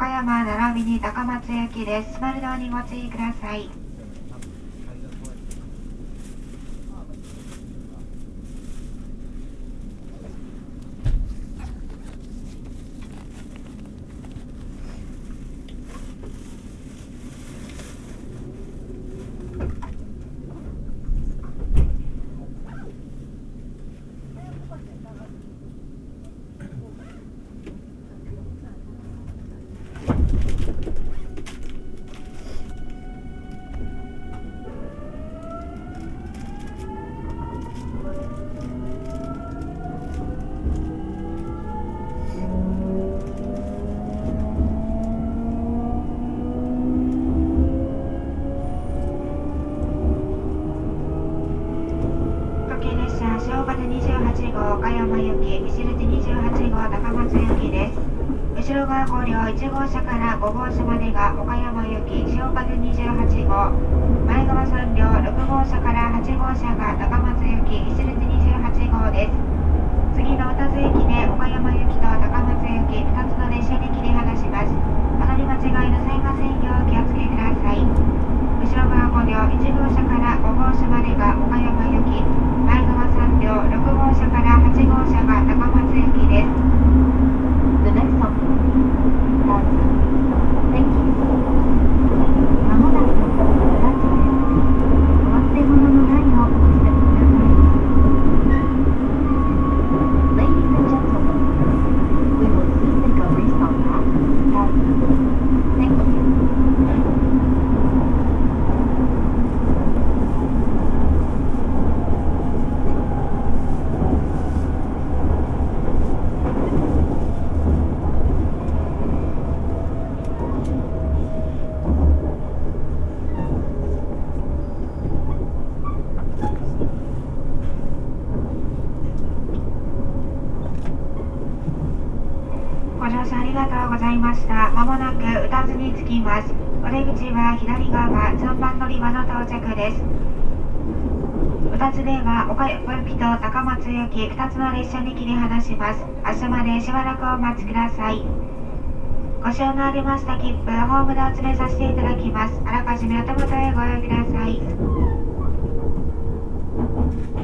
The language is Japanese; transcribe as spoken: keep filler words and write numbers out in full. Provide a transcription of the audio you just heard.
岡山並びに高松行きです。スマルドにご注意ください。にじゅうはちごう岡山行き、西口にじゅうはちごう高松行きです。後ろ側ご両いち号車からご号車までが岡山行き、潮風にじゅうはち号、前側さん両ろく号車からはち号車が高松行き、西口にじゅうはち号です。次の宇多津駅で岡山行きと高松行きふたつの列車に切り離します。お乗り間違いなさいませんようお気をつけください。後ろ側ご両いち号車からご号車までが岡山行き、前側さん両ろく号車からはち号車が高松行きです。The next stop is Thank you. まもなく宇多津です。お忘れ物のないようお伝えください。Ladies and gentlemen, we will soon make a restop at Utah. Thank you.ご乗車ありがとうございました。まもなく宇多津に着きます。お出口は左側さんばん乗り場の到着です。宇多津では岡山行きと高松行きふたつの列車に切り離します。明日までしばらくお待ちください。ご使用のありました切符、ホームでお詰めさせていただきます。あらかじめお手元へご用意ください。